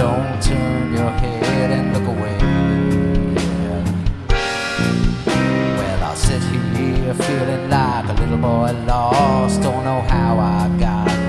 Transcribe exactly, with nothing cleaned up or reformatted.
don't turn your head and look away. Well, I sit here feeling like a little boy lost, don't know how I got